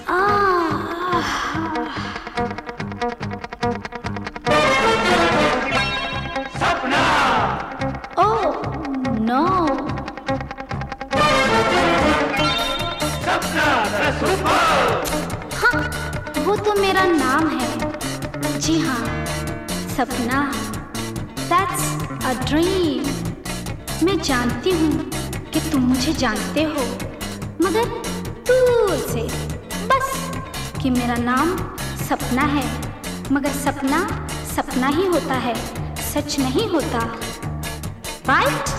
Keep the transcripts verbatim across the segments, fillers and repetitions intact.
सपना। Oh no. Sapna the super. हाँ, वो तो मेरा नाम है। जी हाँ, सपना। That's a dream। मैं जानती हूँ कि तुम मुझे जानते हो, मगर दूर से, बस कि मेरा नाम सपना है। मगर सपना सपना ही होता है, सच नहीं होता। राइट?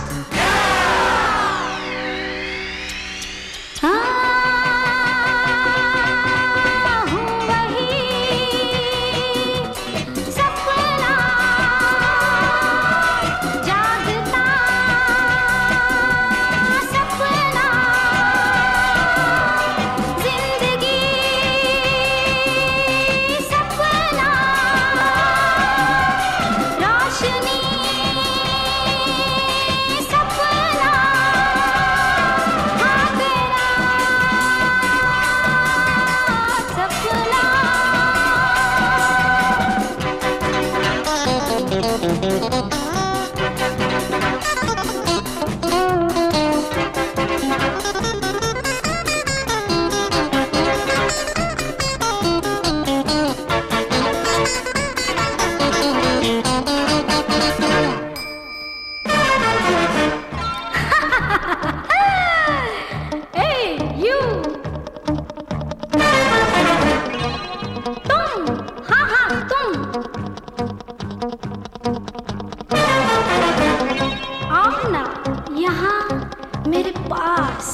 मेरे पास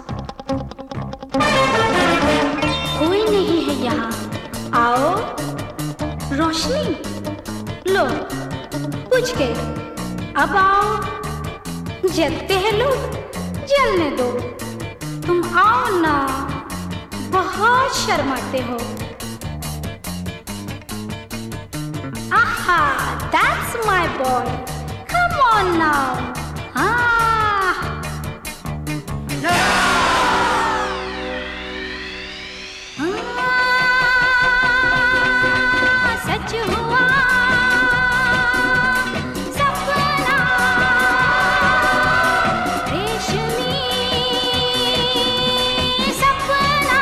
कोई नहीं है यहाँ। आओ, रोशनी लो, बुझ गए। अब आओ, जलते हैं लोग, जलने दो। तुम आओ ना, बहुत शर्माते हो। आहा, that's my boy। Come on now। हाँ। सच हुआ सपना, रेशमी सपना,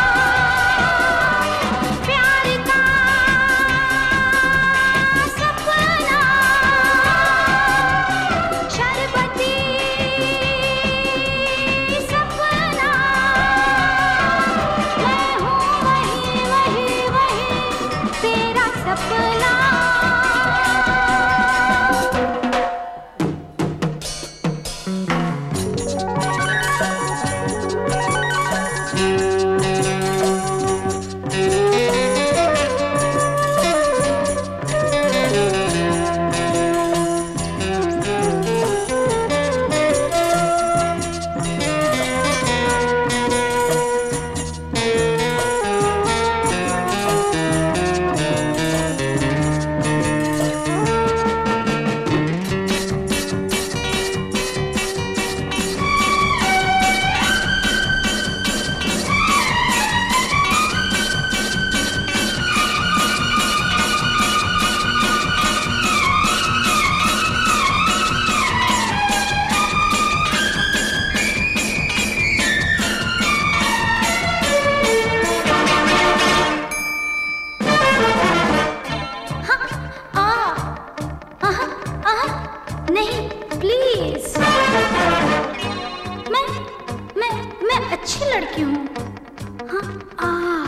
प्यार का सपना, शरबती सपना। मैं हूँ वही वही वही तेरा सपना। नहीं, प्लीज। मैं मैं मैं अच्छी लड़की हूँ। हाँ, आ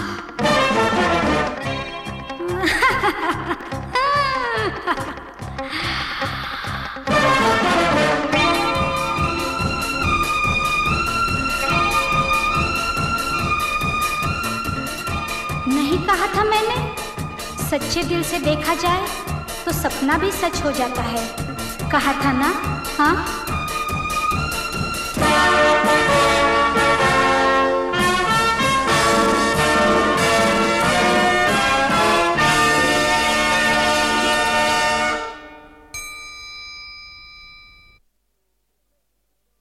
नहीं कहा था मैंने, सच्चे दिल से देखा जाए तो सपना भी सच हो जाता है। कहा था ना? हाँ।